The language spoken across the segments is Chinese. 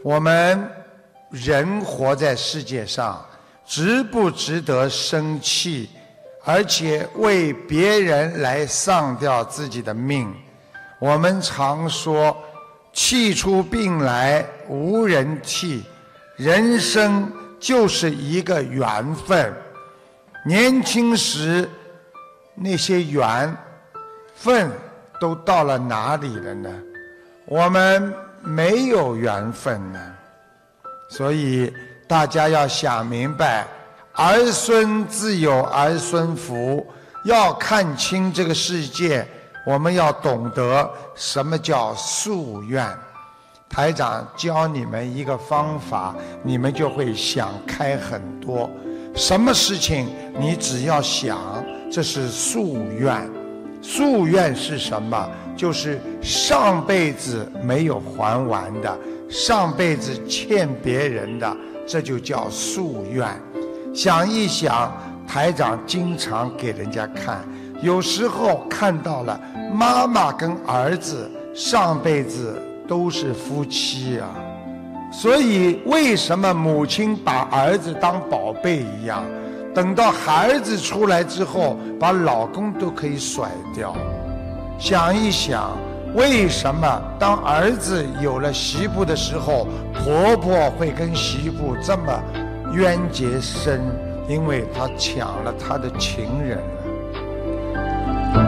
我们人活在世界上，值不值得生气，而且为别人来丧掉自己的命？我们常说气出病来无人替，人生就是一个缘分。年轻时那些缘分都到了哪里了呢？我们没有缘分呢。所以大家要想明白，儿孙自有儿孙福，要看清这个世界，我们要懂得什么叫夙愿。台长教你们一个方法，你们就会想开很多。什么事情你只要想，这是夙愿。夙愿是什么？就是上辈子没有还完的，上辈子欠别人的，这就叫夙愿。想一想，台长经常给人家看，有时候看到了妈妈跟儿子上辈子都是夫妻啊。所以为什么母亲把儿子当宝贝一样，等到孩子出来之后，把老公都可以甩掉？想一想，为什么当儿子有了媳妇的时候，婆婆会跟媳妇这么冤结深？因为她抢了她的情人了。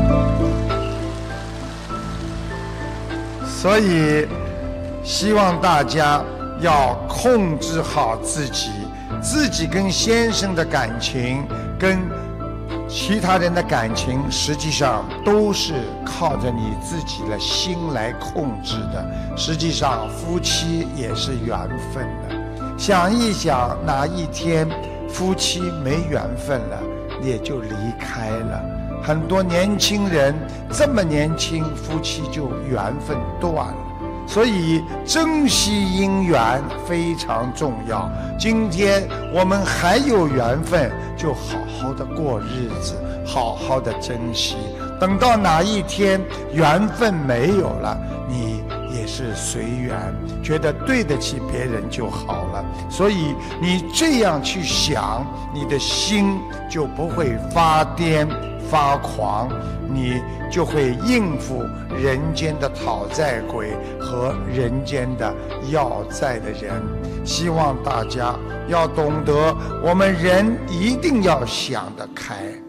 所以希望大家要控制好自己，自己跟先生的感情，跟其他人的感情，实际上都是靠着你自己的心来控制的。实际上夫妻也是缘分的。想一想，哪一天夫妻没缘分了，也就离开了。很多年轻人这么年轻，夫妻就缘分断了。所以珍惜姻缘非常重要。今天我们还有缘分，就好好的过日子，好好的珍惜。等到哪一天缘分没有了，你也是随缘，觉得对得起别人就好了。所以你这样去想，你的心就不会发癫发狂，你就会应付人间的讨债鬼和人间的要债的人。希望大家要懂得，我们人一定要想得开。